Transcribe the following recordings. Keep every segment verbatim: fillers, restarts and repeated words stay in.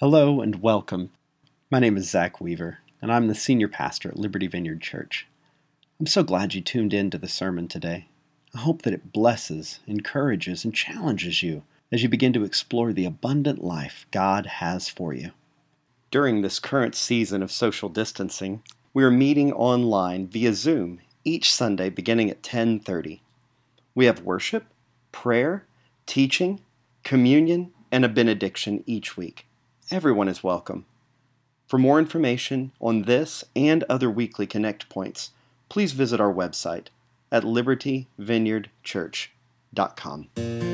Hello and welcome. My name is Zach Weaver, and I'm the senior pastor at Liberty Vineyard Church. I'm so glad you tuned in to the sermon today. I hope that it blesses, encourages, and challenges you as you begin to explore the abundant life God has for you. During this current season of social distancing, we are meeting online via Zoom each Sunday beginning at ten thirty. We have worship, prayer, teaching, communion, and a benediction each week. Everyone is welcome. For more information on this and other weekly Connect points, please visit our website at liberty vineyard church dot com.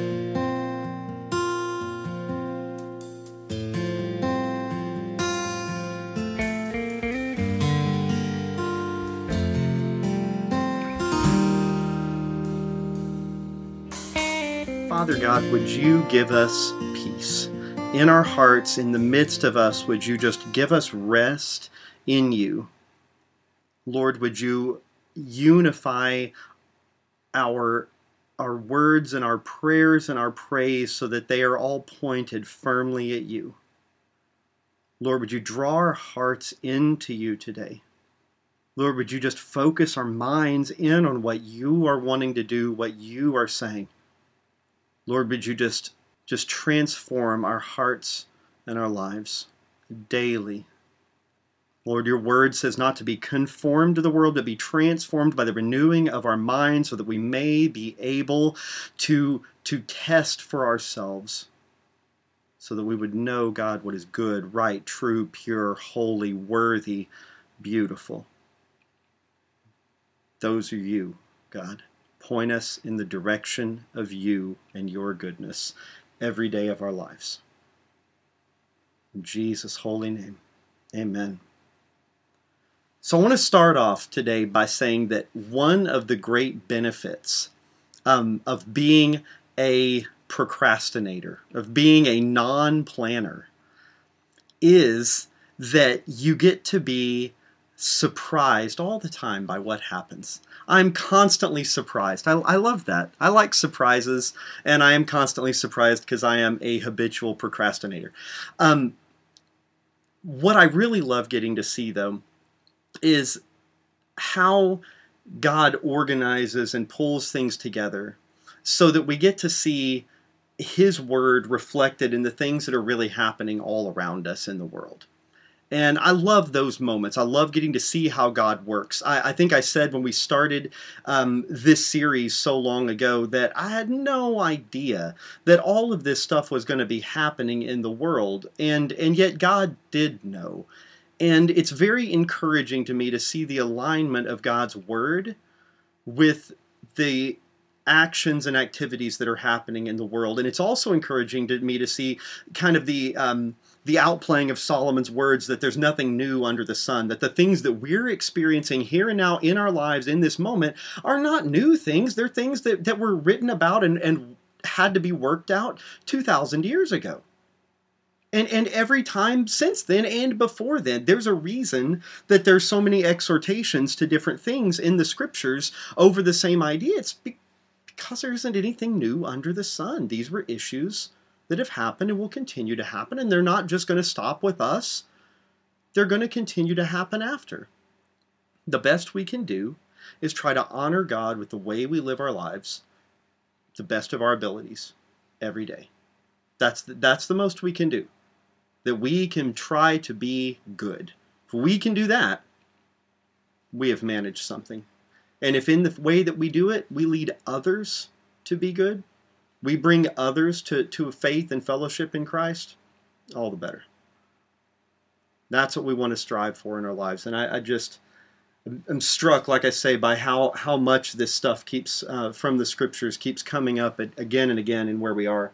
Father God, would you give us peace? In our hearts, in the midst of us, would you just give us rest in you? Lord, would you unify our, our words and our prayers and our praise so that they are all pointed firmly at you? Lord, would you draw our hearts into you today? Lord, would you just focus our minds in on what you are wanting to do, what you are saying? Lord, would you just Just transform our hearts and our lives daily. Lord, your word says not to be conformed to the world, but be transformed by the renewing of our minds so that we may be able to, to test for ourselves, so that we would know, God, what is good, right, true, pure, holy, worthy, beautiful. Those are you, God. Point us in the direction of you and your goodness every day of our lives. In Jesus' holy name, amen. So I want to start off today by saying that one of the great benefits um, of being a procrastinator, of being a non-planner, is that you get to be surprised all the time by what happens. I'm constantly surprised. I, I love that. I like surprises, and I am constantly surprised because I am a habitual procrastinator. Um, what I really love getting to see, though, is how God organizes and pulls things together so that we get to see His Word reflected in the things that are really happening all around us in the world. And I love those moments. I love getting to see how God works. I, I think I said when we started um, this series so long ago that I had no idea that all of this stuff was going to be happening in the world. And, and yet God did know. And it's very encouraging to me to see the alignment of God's Word with the actions and activities that are happening in the world. And it's also encouraging to me to see kind of the um, the outplaying of Solomon's words that there's nothing new under the sun, that the things that we're experiencing here and now in our lives in this moment are not new things. They're things that, that were written about and, and had to be worked out two thousand years ago. And, and every time since then and before then, there's a reason that there's so many exhortations to different things in the scriptures over the same idea. It's be- because there isn't anything new under the sun. These were issues that have happened and will continue to happen, and they're not just going to stop with us. They're going to continue to happen after. The best we can do is try to honor God with the way we live our lives, the best of our abilities, every day. That's the, that's the most we can do. That we can try to be good. If we can do that, we have managed something. And if in the way that we do it, we lead others to be good, we bring others to, to faith and fellowship in Christ, all the better. That's what we want to strive for in our lives. And I, I just am struck, like I say, by how, how much this stuff keeps, uh, from the scriptures, keeps coming up again and again in where we are.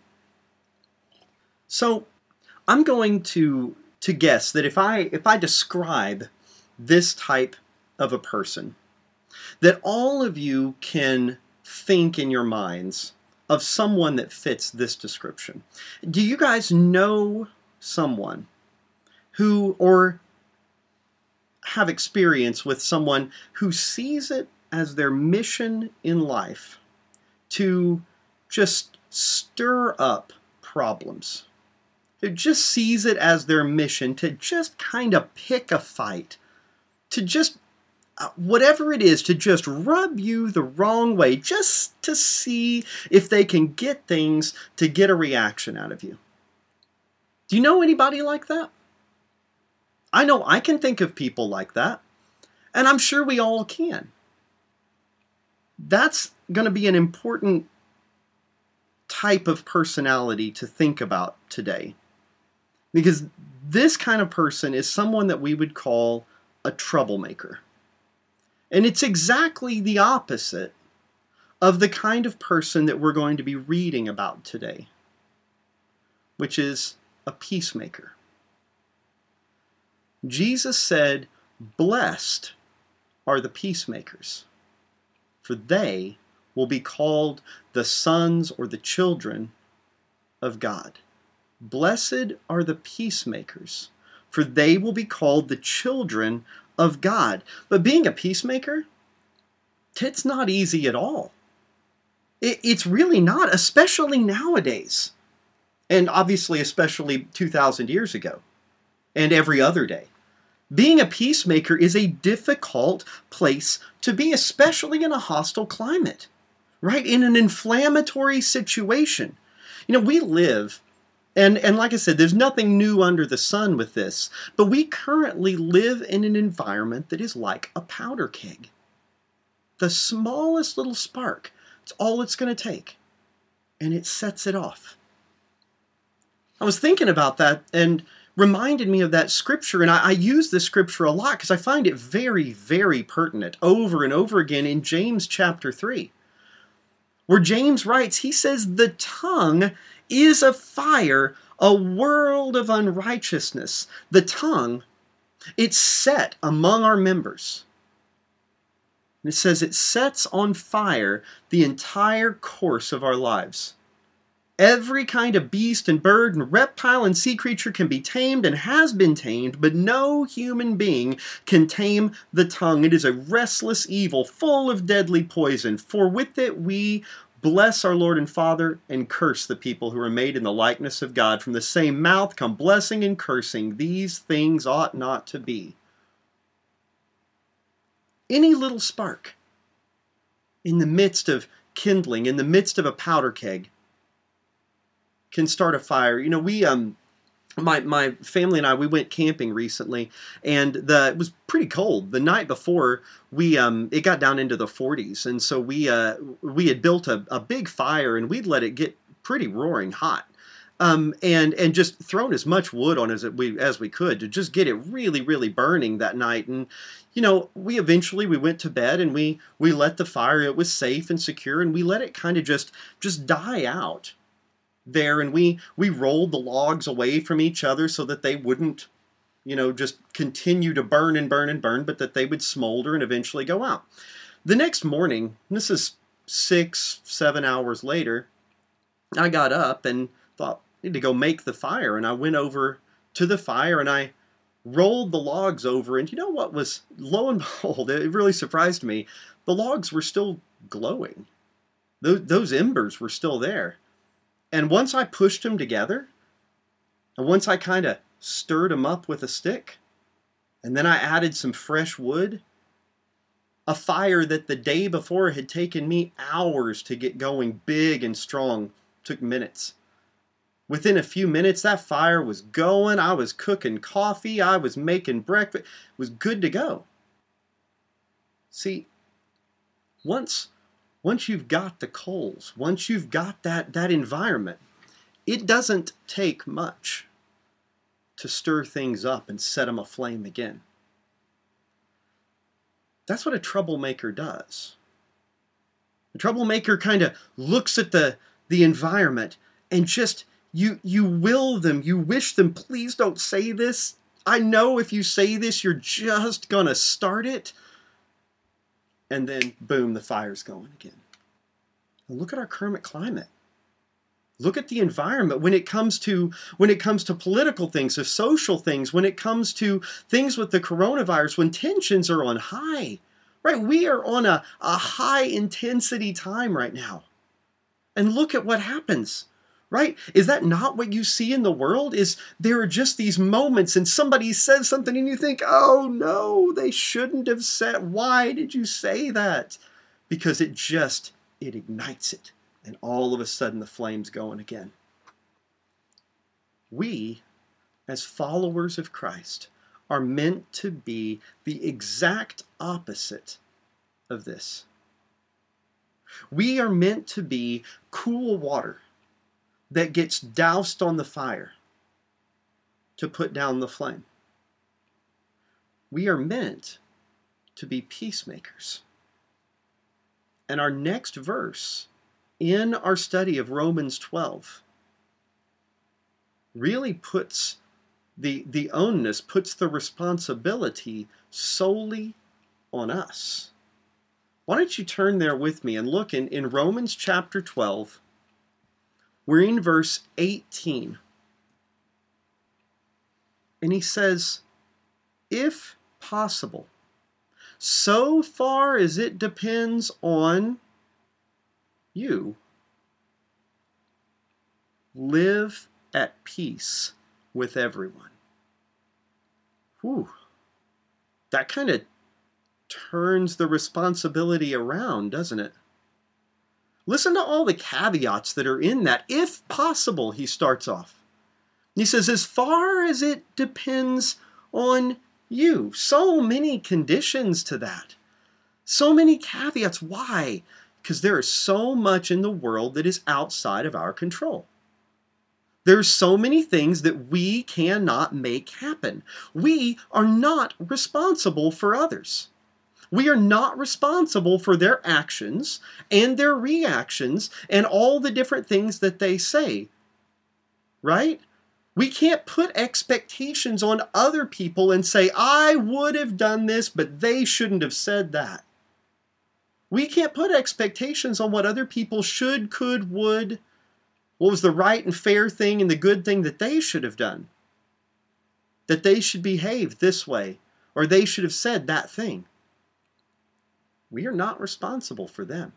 So I'm going to, to guess that if I, if I describe this type of a person, that all of you can think in your minds of someone that fits this description. Do you guys know someone who, or have experience with someone who sees it as their mission in life to just stir up problems? who just sees it as their mission to just kind of pick a fight, to just, uh, whatever it is, to just rub you the wrong way, just to see if they can get things to get a reaction out of you. Do you know anybody like that? I know I can think of people like that, and I'm sure we all can. That's going to be an important type of personality to think about today. Because this kind of person is someone that we would call a troublemaker. And it's exactly the opposite of the kind of person that we're going to be reading about today, which is a peacemaker. Jesus said, "Blessed are the peacemakers, for they will be called the sons or the children of God." Blessed are the peacemakers, for they will be called the children of God. But being a peacemaker, it's not easy at all. It, it's really not, especially nowadays. And obviously, especially two thousand years ago, and every other day. Being a peacemaker is a difficult place to be, especially in a hostile climate, right? In an inflammatory situation. You know, we live, and, and like I said, there's nothing new under the sun with this, but we currently live in an environment that is like a powder keg. The smallest little spark, it's all it's going to take, and it sets it off. I was thinking about that and reminded me of that scripture, and I, I use this scripture a lot because I find it very, very pertinent over and over again in James chapter three, where James writes, he says, "The tongue is a fire, a world of unrighteousness." The tongue, it's set among our members. And it says it sets on fire the entire course of our lives. Every kind of beast and bird and reptile and sea creature can be tamed and has been tamed, but no human being can tame the tongue. It is a restless evil full of deadly poison, for with it we bless our Lord and Father and curse the people who are made in the likeness of God. From the same mouth come blessing and cursing. These things ought not to be. Any little spark in the midst of kindling, in the midst of a powder keg, can start a fire. You know, we, um, my my family and I, we went camping recently, and the it was pretty cold. The night before, we um, it got down into the forties, and so we uh, we had built a, a big fire, and we'd let it get pretty roaring hot, um, and and just thrown as much wood on as we as we could to just get it really really burning that night. And you know, we eventually we went to bed, and we we let the fire. It was safe and secure, and we let it kind of just just die out there, and we we rolled the logs away from each other so that they wouldn't, you know, just continue to burn and burn and burn, but that they would smolder and eventually go out. The next morning, this is six, seven hours later, I got up and thought, I need to go make the fire, and I went over to the fire and I rolled the logs over, and you know what was, lo and behold, it really surprised me, the logs were still glowing. Those, those embers were still there. And once I pushed them together, and once I kind of stirred them up with a stick, and then I added some fresh wood, a fire that the day before had taken me hours to get going, big and strong, took minutes. Within a few minutes, that fire was going. I was cooking coffee. I was making breakfast. It was good to go. See, once... Once you've got the coals, once you've got that, that environment, it doesn't take much to stir things up and set them aflame again. That's what a troublemaker does. A troublemaker kind of looks at the, the environment and just, you, you will them, you wish them, please don't say this. I know if you say this, you're just going to start it. And then, boom, the fire's going again. Now look at our current climate. Look at the environment when it comes to when it comes to political things, to social things, when it comes to things with the coronavirus, when tensions are on high. Right? We are on a, a high intensity time right now. And look at what happens. Right? Is that not what you see in the world? Is there are just these moments and somebody says something and you think, oh no, they shouldn't have said, why did you say that? Because it just, it ignites it. And all of a sudden the flame's going again. We, as followers of Christ, are meant to be the exact opposite of this. We are meant to be cool water that gets doused on the fire to put down the flame. We are meant to be peacemakers. And our next verse in our study of Romans twelve really puts the, the onus, puts the responsibility solely on us. Why don't you turn there with me and look in, in Romans chapter twelve. We're in verse eighteen. And he says, if possible, so far as it depends on you, live at peace with everyone. Whew. That kind of turns the responsibility around, doesn't it? Listen to all the caveats that are in that. If possible, he starts off. He says, as far as it depends on you. So many conditions to that. So many caveats. Why? Because there is so much in the world that is outside of our control. There's so many things that we cannot make happen. We are not responsible for others. We are not responsible for their actions and their reactions and all the different things that they say. Right? We can't put expectations on other people and say, I would have done this, but they shouldn't have said that. We can't put expectations on what other people should, could, would, what was the right and fair thing and the good thing that they should have done. That they should behave this way, or they should have said that thing. We are not responsible for them.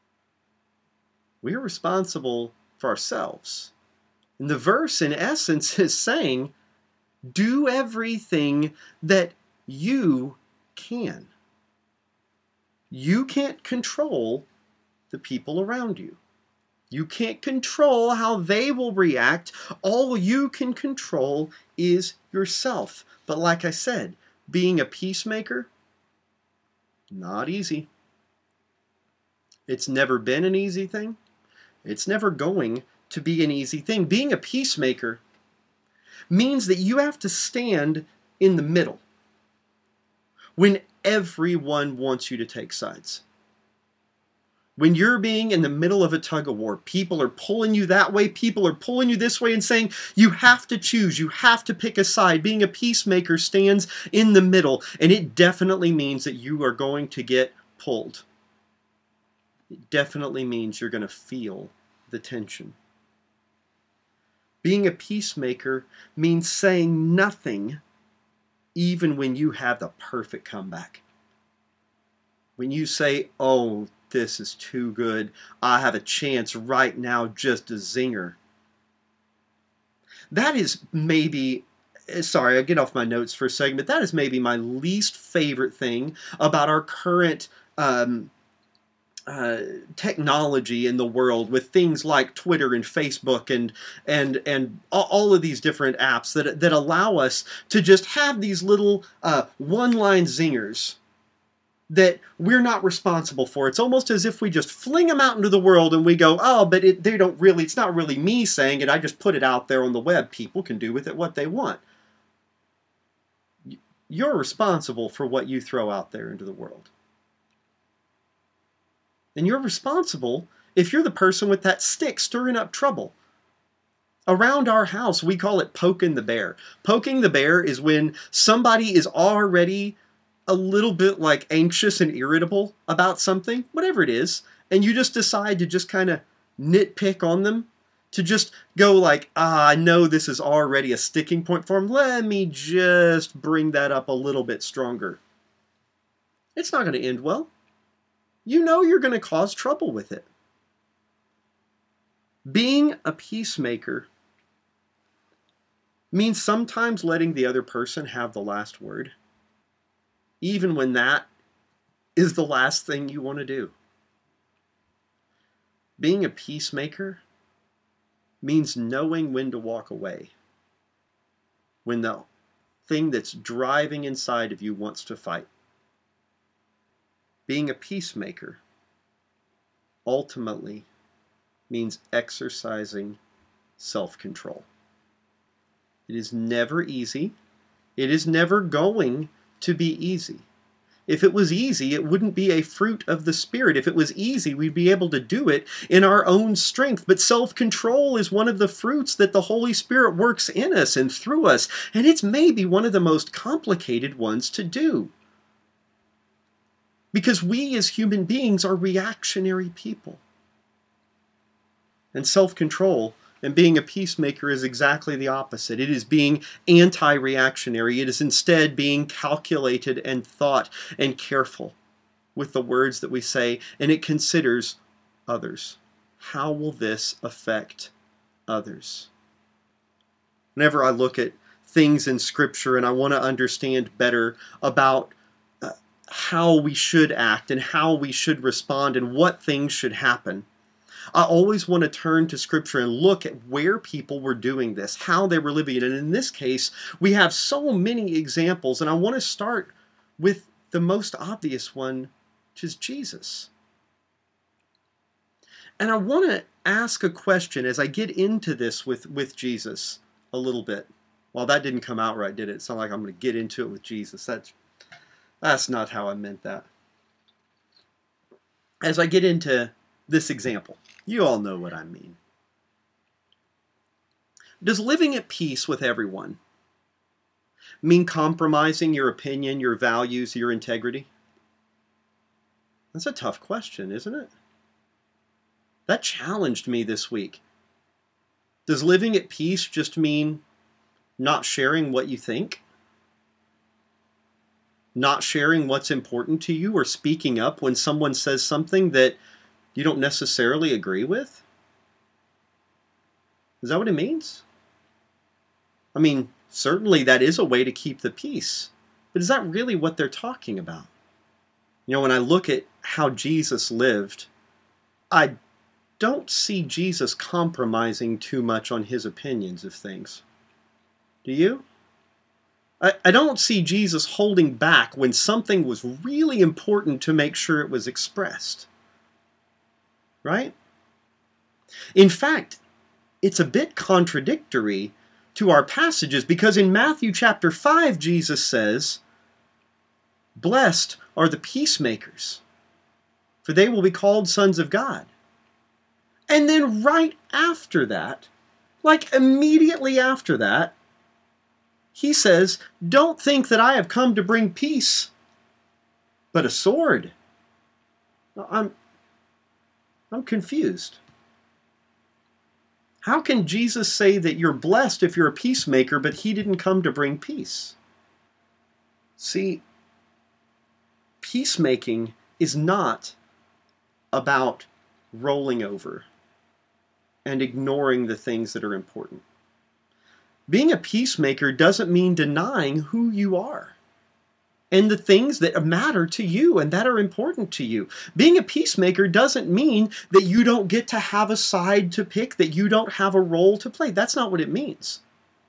We are responsible for ourselves. And the verse, in essence, is saying, do everything that you can. You can't control the people around you. You can't control how they will react. All you can control is yourself. But like I said, being a peacemaker, not easy. It's never been an easy thing. It's never going to be an easy thing. Being a peacemaker means that you have to stand in the middle when everyone wants you to take sides. When you're being in the middle of a tug of war, people are pulling you that way, people are pulling you this way and saying, you have to choose, you have to pick a side. Being a peacemaker stands in the middle, and it definitely means that you are going to get pulled. It definitely means you're going to feel the tension. Being a peacemaker means saying nothing even when you have the perfect comeback. When you say, oh, this is too good, I have a chance right now, just a zinger. That is maybe, sorry, I'll get off my notes for a second, but that is maybe my least favorite thing about our current um, uh, technology in the world with things like Twitter and Facebook and and and all of these different apps that that allow us to just have these little uh, one-line zingers that we're not responsible for. It's almost as if we just fling them out into the world and we go, oh, but it, they don't really, it's not really me saying it, I just put it out there on the web. People can do with it what they want. You're responsible for what you throw out there into the world. And you're responsible if you're the person with that stick stirring up trouble. Around our house, we call it poking the bear. Poking the bear is when somebody is already a little bit like anxious and irritable about something, whatever it is, and you just decide to just kind of nitpick on them, to just go like, ah, I know this is already a sticking point for them, let me just bring that up a little bit stronger. It's not going to end well. You know you're going to cause trouble with it. Being a peacemaker means sometimes letting the other person have the last word, even when that is the last thing you want to do. Being a peacemaker means knowing when to walk away, when the thing that's driving inside of you wants to fight. Being a peacemaker ultimately means exercising self-control. It is never easy. It is never going to be easy. If it was easy, it wouldn't be a fruit of the Spirit. If it was easy, we'd be able to do it in our own strength. But self-control is one of the fruits that the Holy Spirit works in us and through us. And it's maybe one of the most complicated ones to do. Because we as human beings are reactionary people. And self-control and being a peacemaker is exactly the opposite. It is being anti-reactionary. It is instead being calculated and thought and careful with the words that we say, and it considers others. How will this affect others? Whenever I look at things in Scripture and I want to understand better about uh, how we should act and how we should respond and what things should happen, I always want to turn to Scripture and look at where people were doing this, how they were living it. And in this case, we have so many examples, and I want to start with the most obvious one, which is Jesus. And I want to ask a question as I get into this with, with Jesus a little bit. Well, that didn't come out right, did it? It's not like I'm going to get into it with Jesus. That's, that's not how I meant that. As I get into this example, you all know what I mean. Does living at peace with everyone mean compromising your opinion, your values, your integrity? That's a tough question, isn't it? That challenged me this week. Does living at peace just mean not sharing what you think? Not sharing what's important to you, or speaking up when someone says something that you don't necessarily agree with? Is that what it means? I mean, certainly that is a way to keep the peace, but is that really what they're talking about? You know, when I look at how Jesus lived, I don't see Jesus compromising too much on his opinions of things. Do you? I, I don't see Jesus holding back when something was really important to make sure it was expressed. Right? In fact, it's a bit contradictory to our passages, because in Matthew chapter five, Jesus says, "Blessed are the peacemakers, for they will be called sons of God." And then right after that, like immediately after that, he says, "Don't think that I have come to bring peace, but a sword." I'm I'm confused. How can Jesus say that you're blessed if you're a peacemaker, but he didn't come to bring peace? See, peacemaking is not about rolling over and ignoring the things that are important. Being a peacemaker doesn't mean denying who you are and the things that matter to you and that are important to you. Being a peacemaker doesn't mean that you don't get to have a side to pick, that you don't have a role to play. That's not what it means.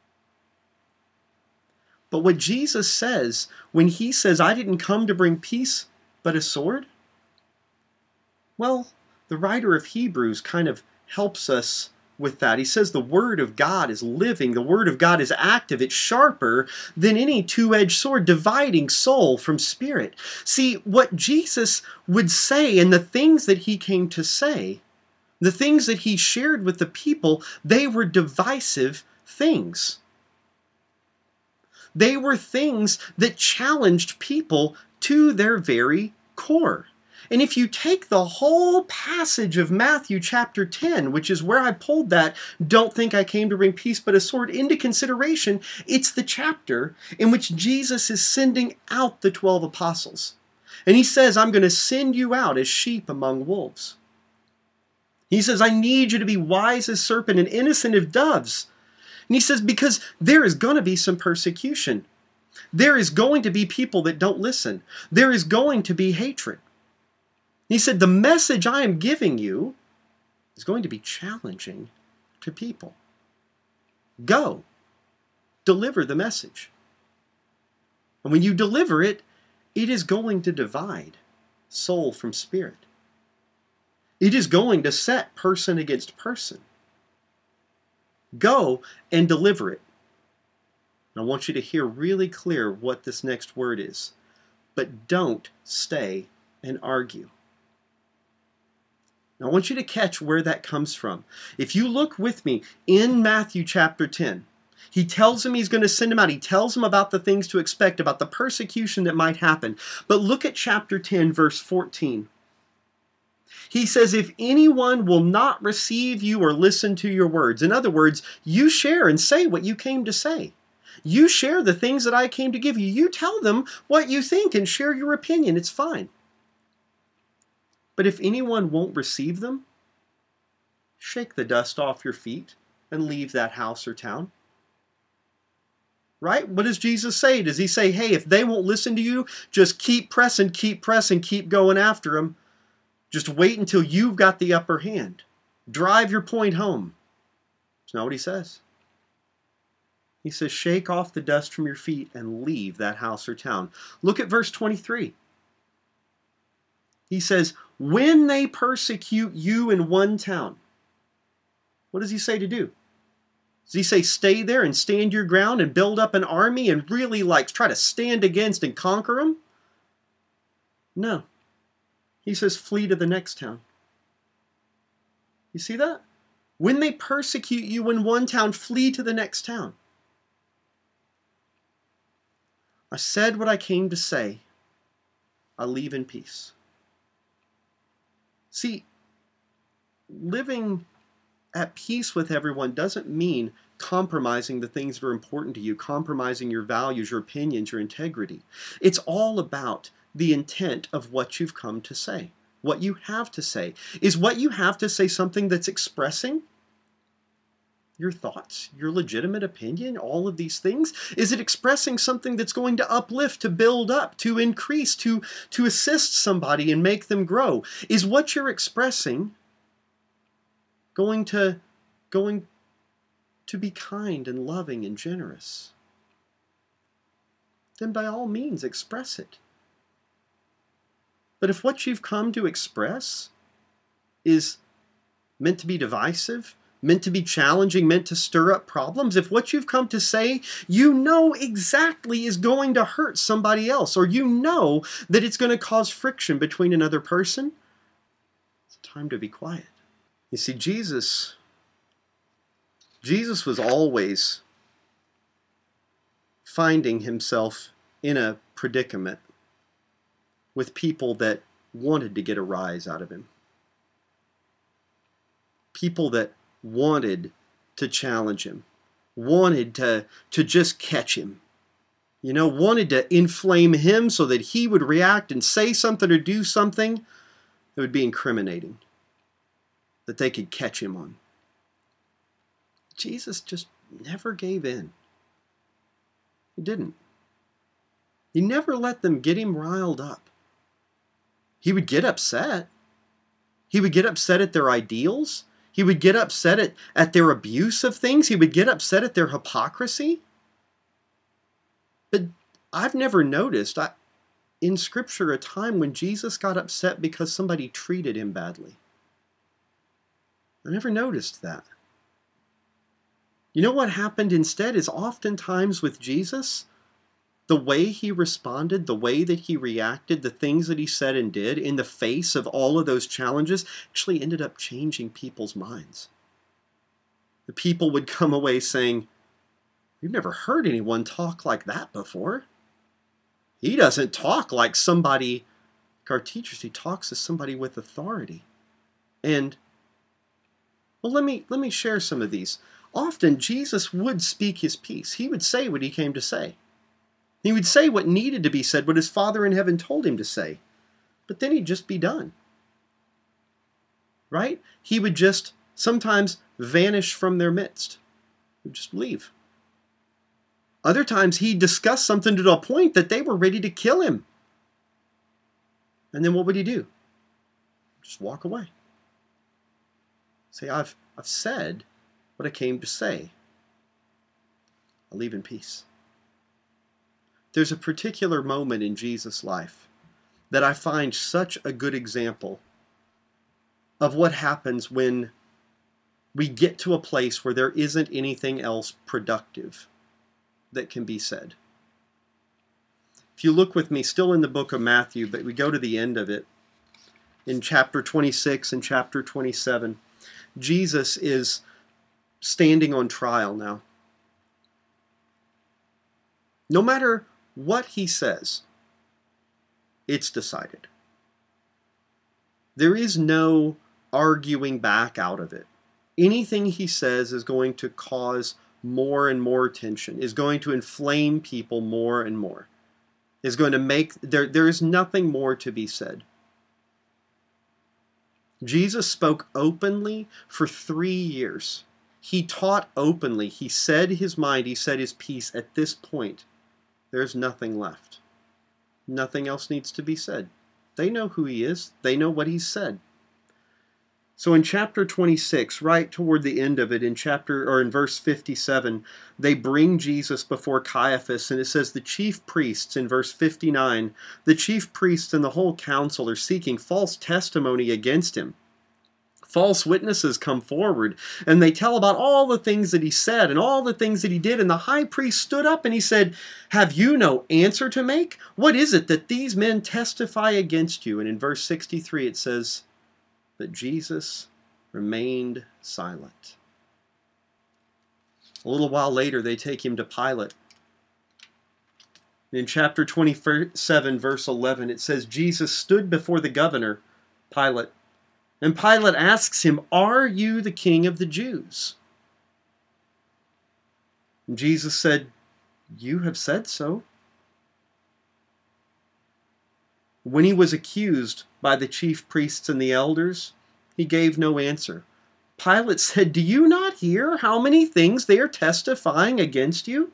But what Jesus says when he says, "I didn't come to bring peace, but a sword," well, the writer of Hebrews kind of helps us with that. He says the Word of God is living, the Word of God is active, it's sharper than any two-edged sword, dividing soul from spirit. See, what Jesus would say and the things that he came to say, the things that he shared with the people, they were divisive things. They were things that challenged people to their very core. And if you take the whole passage of Matthew chapter ten, which is where I pulled that "don't think I came to bring peace but a sword" into consideration, it's the chapter in which Jesus is sending out the twelve apostles. And he says, "I'm going to send you out as sheep among wolves." He says, I need you to be wise as serpent and innocent as doves. And he says, because there is going to be some persecution. There is going to be people that don't listen. There is going to be hatred. He said, the message I am giving you is going to be challenging to people. Go. Deliver the message. And when you deliver it, it is going to divide soul from spirit. It is going to set person against person. Go and deliver it. And I want you to hear really clear what this next word is. But don't stay and argue. Now I want you to catch where that comes from. If you look with me in Matthew chapter ten, he tells him he's going to send him out. He tells him about the things to expect, about the persecution that might happen. But look at chapter ten, verse fourteen. He says, if anyone will not receive you or listen to your words, in other words, you share and say what you came to say. You share the things that I came to give you. You tell them what you think and share your opinion. It's fine. But if anyone won't receive them, shake the dust off your feet and leave that house or town. Right? What does Jesus say? Does he say, hey, if they won't listen to you, just keep pressing, keep pressing, keep going after them. Just wait until you've got the upper hand. Drive your point home. That's not what he says. He says, shake off the dust from your feet and leave that house or town. Look at verse twenty-three. He says, when they persecute you in one town, what does he say to do? Does he say stay there and stand your ground and build up an army and really like try to stand against and conquer them? No. He says flee to the next town. You see that? When they persecute you in one town, flee to the next town. I said what I came to say. I leave in peace. See, living at peace with everyone doesn't mean compromising the things that are important to you, compromising your values, your opinions, your integrity. It's all about the intent of what you've come to say, what you have to say. Is what you have to say something that's expressing your thoughts, your legitimate opinion, all of these things? Is it expressing something that's going to uplift, to build up, to increase, to, to assist somebody and make them grow? Is what you're expressing going to, going to be kind and loving and generous? Then by all means express it. But if what you've come to express is meant to be divisive, meant to be challenging, meant to stir up problems, if what you've come to say you know exactly is going to hurt somebody else, or you know that it's going to cause friction between another person, it's time to be quiet. You see, Jesus, Jesus was always finding himself in a predicament with people that wanted to get a rise out of him. People that wanted to challenge him, wanted to, to just catch him, you know, wanted to inflame him so that he would react and say something or do something that would be incriminating, that they could catch him on. Jesus just never gave in. He didn't. He never let them get him riled up. He would get upset. He would get upset at their ideals. He would get upset at, at their abuse of things. He would get upset at their hypocrisy. But I've never noticed I, in Scripture a time when Jesus got upset because somebody treated him badly. I never noticed that. You know what happened instead is oftentimes with Jesus, the way he responded, the way that he reacted, the things that he said and did in the face of all of those challenges actually ended up changing people's minds. The people would come away saying, "We've never heard anyone talk like that before. He doesn't talk like somebody, like our teachers, he talks as somebody with authority." And, well, let me, let me share some of these. Often Jesus would speak his piece. He would say what he came to say. He would say what needed to be said, what his Father in heaven told him to say. But then he'd just be done. right? He would just sometimes vanish from their midst. He would just leave. Other times he discussed something to the point that they were ready to kill him. And then what would he do? Just walk away. Say, I've, I've said what I came to say. I'll leave in peace. There's a particular moment in Jesus' life that I find such a good example of what happens when we get to a place where there isn't anything else productive that can be said. If you look with me, still in the book of Matthew, but we go to the end of it, in chapter twenty-six and chapter twenty-seven, Jesus is standing on trial now. No matter what he says, it's decided. There is no arguing back out of it. Anything he says is going to cause more and more tension, is going to inflame people more and more, is going to make, there, there is nothing more to be said. Jesus spoke openly for three years. He taught openly. He said his mind, he said his piece. At this point, there's nothing left. Nothing else needs to be said. They know who he is. They know what he's said. So in chapter twenty-six, right toward the end of it, in chapter or in verse fifty-seven, they bring Jesus before Caiaphas, and it says the chief priests in verse fifty-nine, the chief priests and the whole council are seeking false testimony against him. False witnesses come forward, and they tell about all the things that he said and all the things that he did. And the high priest stood up and he said, "Have you no answer to make? What is it that these men testify against you?" And in verse sixty-three it says, but Jesus remained silent. A little while later, they take him to Pilate. In chapter twenty-seven, verse eleven, it says, Jesus stood before the governor, Pilate, and Pilate asks him, "Are you the king of the Jews?" And Jesus said, "You have said so." When he was accused by the chief priests and the elders, he gave no answer. Pilate said, "Do you not hear how many things they are testifying against you?"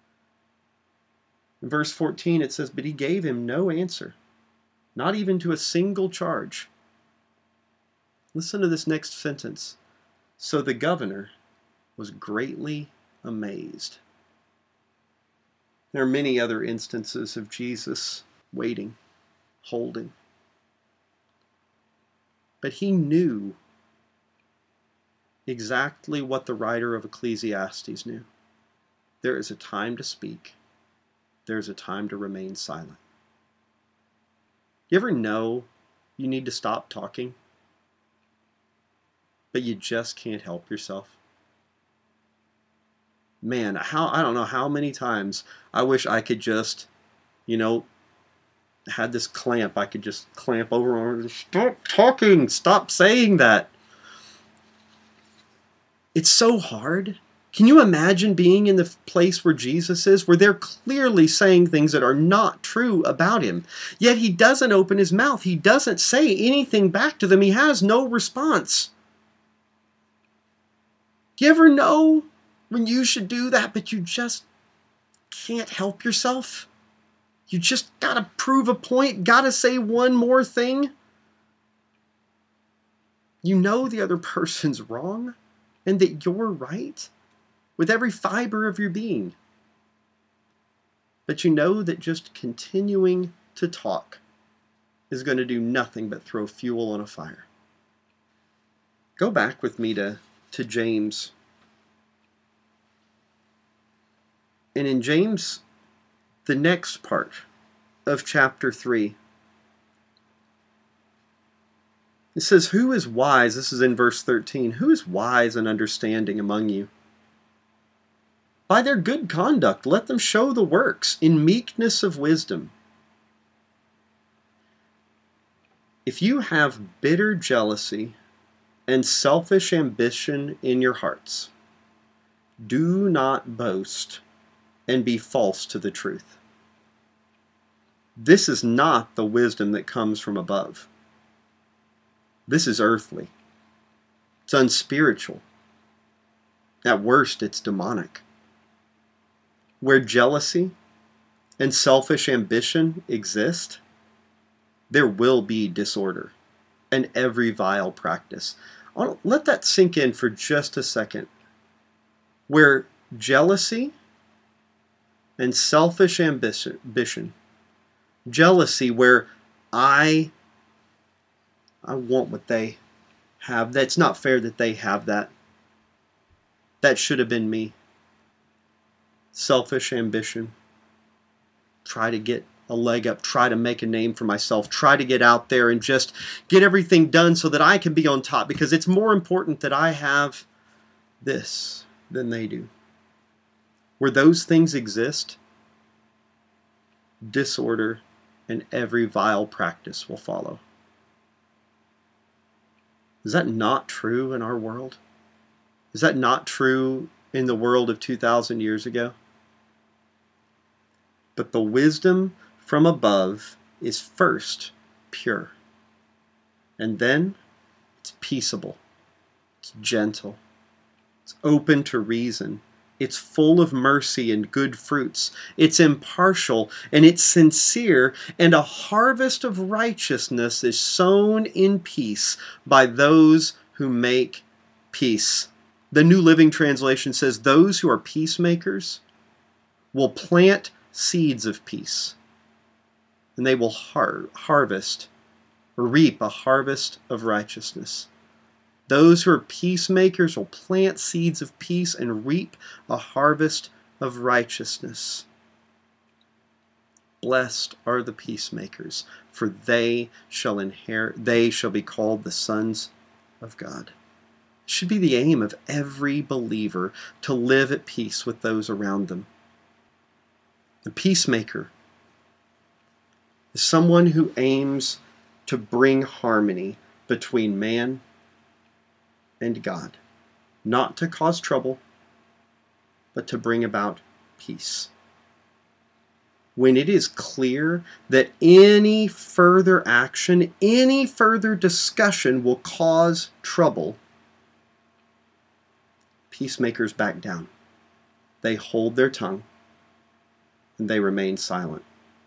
In verse fourteen it says, but he gave him no answer, not even to a single charge. Listen to this next sentence. So the governor was greatly amazed. There are many other instances of Jesus waiting, holding. But he knew exactly what the writer of Ecclesiastes knew. There is a time to speak. There is a time to remain silent. You ever know you need to stop talking, but you just can't help yourself? Man, how I don't know how many times I wish I could just, you know, had this clamp, I could just clamp over and stop talking, stop saying that. It's so hard. Can you imagine being in the place where Jesus is, where they're clearly saying things that are not true about him, yet he doesn't open his mouth. He doesn't say anything back to them. He has no response. Do you ever know when you should do that, but you just can't help yourself? You just gotta prove a point, gotta say one more thing. You know the other person's wrong and that you're right with every fiber of your being. But you know that just continuing to talk is going to do nothing but throw fuel on a fire. Go back with me to, to James. And in James, the next part of chapter three, it says, who is wise? This is in verse thirteen. Who is wise and understanding among you? By their good conduct, let them show the works in meekness of wisdom. If you have bitter jealousy and selfish ambition in your hearts, do not boast and be false to the truth. This is not the wisdom that comes from above. This is earthly, It's unspiritual. At worst, it's demonic. Where jealousy and selfish ambition exist, there will be disorder and every vile practice. I'll let that sink in for just a second. Where jealousy and selfish ambition, jealousy where I, I want what they have. That's not fair that they have that. That should have been me. Selfish ambition. Try to get a leg up. Try to make a name for myself. Try to get out there and just get everything done so that I can be on top, because it's more important that I have this than they do. Where those things exist, disorder and every vile practice will follow. Is that not true in our world? Is that not true in the world of two thousand years ago? But the wisdom from above is first pure. And then it's peaceable. It's gentle. It's open to reason. It's full of mercy and good fruits. It's impartial and it's sincere, and a harvest of righteousness is sown in peace by those who make peace. The New Living Translation says, those who are peacemakers will plant seeds of peace, and they will har- harvest or reap a harvest of righteousness. Those who are peacemakers will plant seeds of peace and reap a harvest of righteousness. Blessed are the peacemakers, for they shall inherit, they shall be called the sons of God. It should be the aim of every believer to live at peace with those around them. The peacemaker is someone who aims to bring harmony between man and God, not to cause trouble, but to bring about peace. When it is clear that any further action, any further discussion will cause trouble, peacemakers back down. They hold their tongue and they remain silent.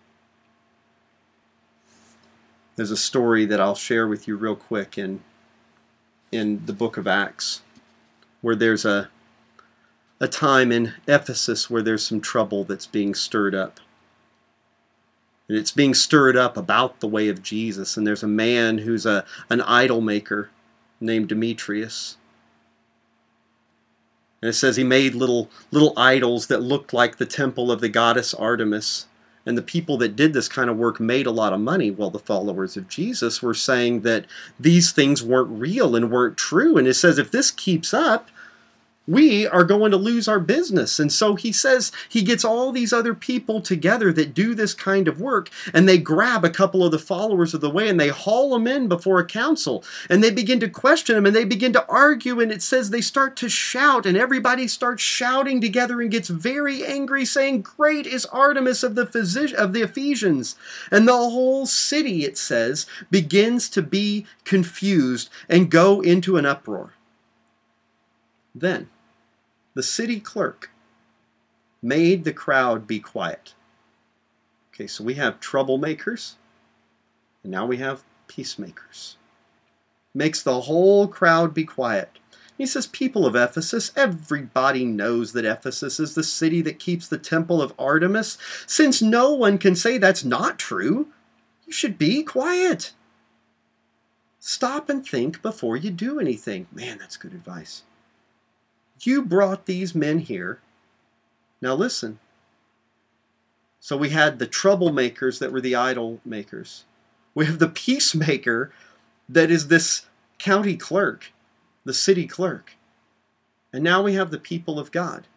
There's a story that I'll share with you real quick in in the book of Acts, where there's a a time in Ephesus where there's some trouble that's being stirred up. And it's being stirred up about the way of Jesus. And there's a man who's a an idol maker named Demetrius. And it says he made little little idols that looked like the temple of the goddess Artemis. And the people that did this kind of work made a lot of money, while the followers of Jesus were saying that these things weren't real and weren't true. And it says, if this keeps up, we are going to lose our business. And so he says he gets all these other people together that do this kind of work, and they grab a couple of the followers of the way and they haul them in before a council, and they begin to question them and they begin to argue, and it says they start to shout, and everybody starts shouting together and gets very angry, saying, "Great is Artemis of the Physi- of the Ephesians." And the whole city, it says, begins to be confused and go into an uproar. Then the city clerk made the crowd be quiet. Okay, so we have troublemakers, and now we have peacemakers. Makes the whole crowd be quiet. He says, people of Ephesus, everybody knows that Ephesus is the city that keeps the temple of Artemis. Since no one can say that's not true, you should be quiet. Stop and think before you do anything. Man, that's good advice. You brought these men here. Now listen. So we had the troublemakers that were the idol makers. We have the peacemaker that is this county clerk, the city clerk. And now we have the people of God.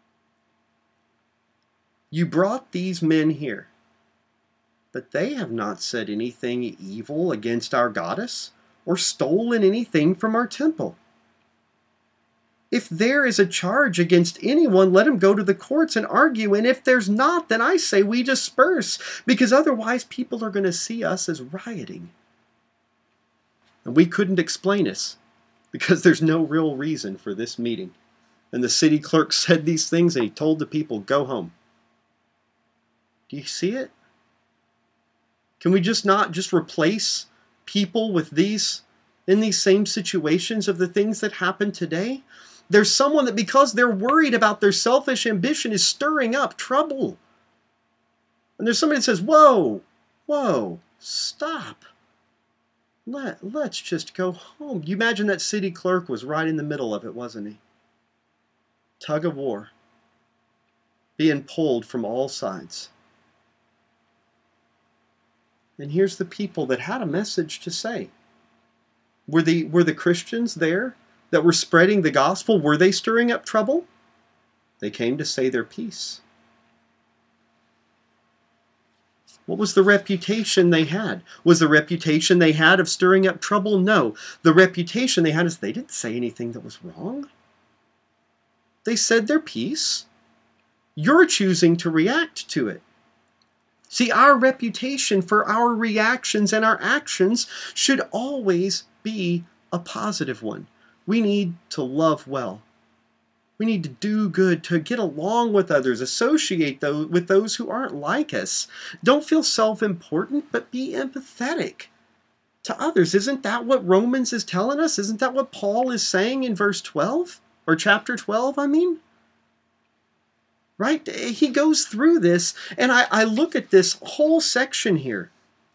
You brought these men here, but they have not said anything evil against our goddess or stolen anything from our temple. If there is a charge against anyone, let him go to the courts and argue. And if there's not, then I say we disperse, because otherwise people are going to see us as rioting. And we couldn't explain us. because there's no real reason for this meeting. And the city clerk said these things and he told the people, go home. Do you see it? Can we just not just replace people with these, in these same situations of the things that happen today? There's someone that because they're worried about their selfish ambition is stirring up trouble. And there's somebody that says, whoa, whoa, stop. Let, let's just go home. You imagine that city clerk was right in the middle of it, wasn't he? Tug of war. Being pulled from all sides. And here's the people that had a message to say. Were the, were the Christians there that were spreading the gospel? Were they stirring up trouble? They came to say their piece. What was the reputation they had? Was the reputation they had of stirring up trouble? No. The reputation they had is they didn't say anything that was wrong. They said their piece. You're choosing to react to it. See, our reputation for our reactions and our actions should always be a positive one. We need to love well. We need to do good, to get along with others, associate those, with those who aren't like us. Don't feel self-important, but be empathetic to others. Isn't that what Romans is telling us? Isn't that what Paul is saying in verse twelve? Or chapter twelve, I mean? Right? He goes through this, and I, I look at this whole section here.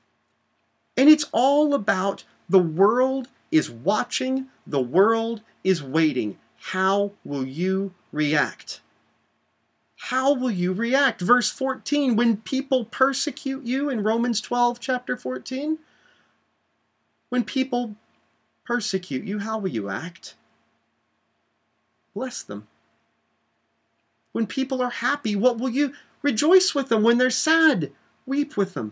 And it's all about the world is watching, the world is waiting. How will you react? How will you react? Verse fourteen, when people persecute you in Romans twelve, chapter fourteen, when people persecute you, how will you act? Bless them. When people are happy, what will you rejoice with them? When they're sad, weep with them.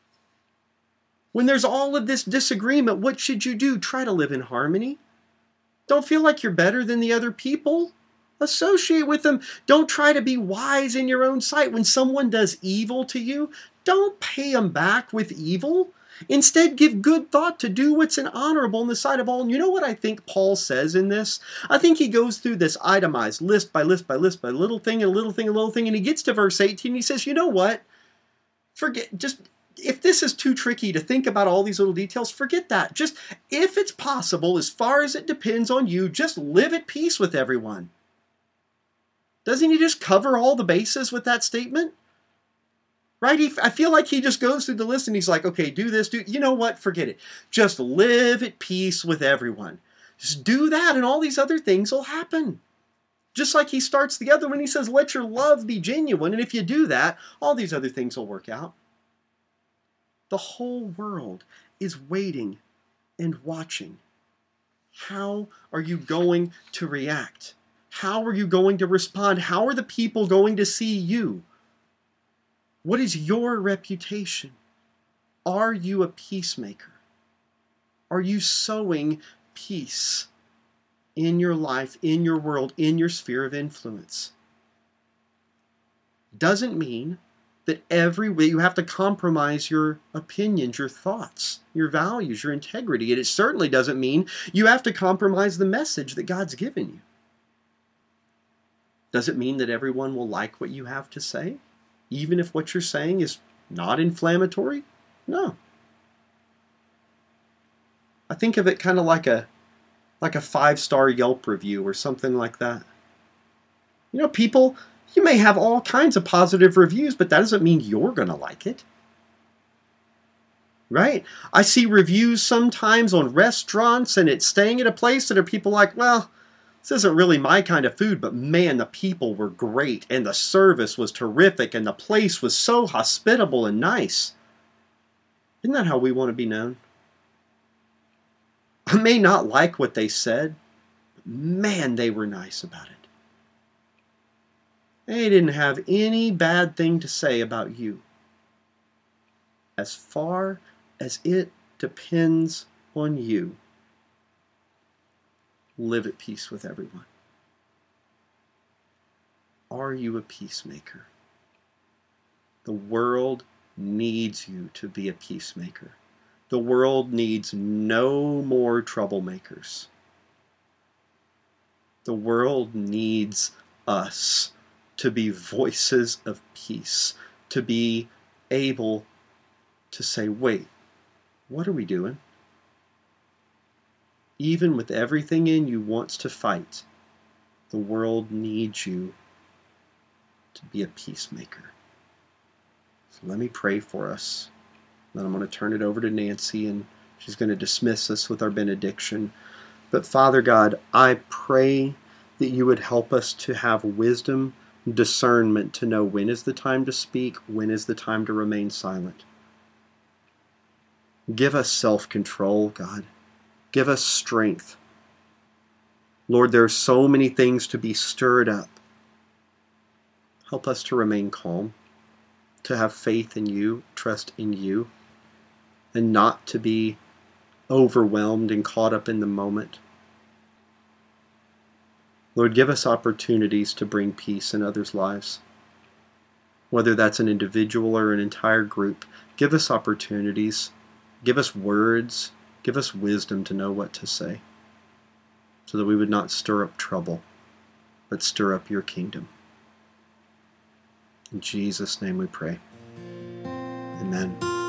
When there's all of this disagreement, what should you do? Try to live in harmony. Don't feel like you're better than the other people. Associate with them. Don't try to be wise in your own sight. When someone does evil to you, don't pay them back with evil. Instead, give good thought to do what's an honorable in the sight of all. And you know what I think Paul says in this? I think he goes through this itemized list by list by list by little thing and a little thing and a little thing. And he gets to verse eighteen. And he says, you know what? Forget, just, if this is too tricky to think about all these little details, forget that. Just, if it's possible, as far as it depends on you, just live at peace with everyone. Doesn't he just cover all the bases with that statement? Right? He, I feel like he just goes through the list and he's like, okay, do this, do, you know what? Forget it. Just live at peace with everyone. Just do that and all these other things will happen. Just like he starts the other one, he says, let your love be genuine. And if you do that, all these other things will work out. The whole world is waiting and watching. How are you going to react? How are you going to respond? How are the people going to see you? What is your reputation? Are you a peacemaker? Are you sowing peace in your life, in your world, in your sphere of influence? Doesn't mean that every way you have to compromise your opinions, your thoughts, your values, your integrity. And it certainly doesn't mean you have to compromise the message that God's given you. Does it mean that everyone will like what you have to say? Even if what you're saying is not inflammatory? No. I think of it kind of like a like a five-star Yelp review or something like that. You know, people, you may have all kinds of positive reviews, but that doesn't mean you're going to like it. Right? I see reviews sometimes on restaurants and it's staying at a place that are people like, well, this isn't really my kind of food, but man, the people were great, and the service was terrific, and the place was so hospitable and nice. Isn't that how we want to be known? I may not like what they said, but man, they were nice about it. They didn't have any bad thing to say about you. As far as it depends on you, live at peace with everyone. Are you a peacemaker? The world needs you to be a peacemaker. The world needs no more troublemakers. The world needs us to be voices of peace, to be able to say, wait, what are we doing? Even with everything in you wants to fight, the world needs you to be a peacemaker. So let me pray for us. Then I'm going to turn it over to Nancy, and she's going to dismiss us with our benediction. But Father God, I pray that you would help us to have wisdom, discernment to know when is the time to speak, when is the time to remain silent. Give us self-control, God. Give us strength. Lord, there are so many things to be stirred up. Help us to remain calm, to have faith in you, trust in you, and not to be overwhelmed and caught up in the moment. Lord, give us opportunities to bring peace in others' lives. Whether that's an individual or an entire group, give us opportunities, give us words, give us wisdom to know what to say, so that we would not stir up trouble, but stir up your kingdom. In Jesus' name we pray. Amen.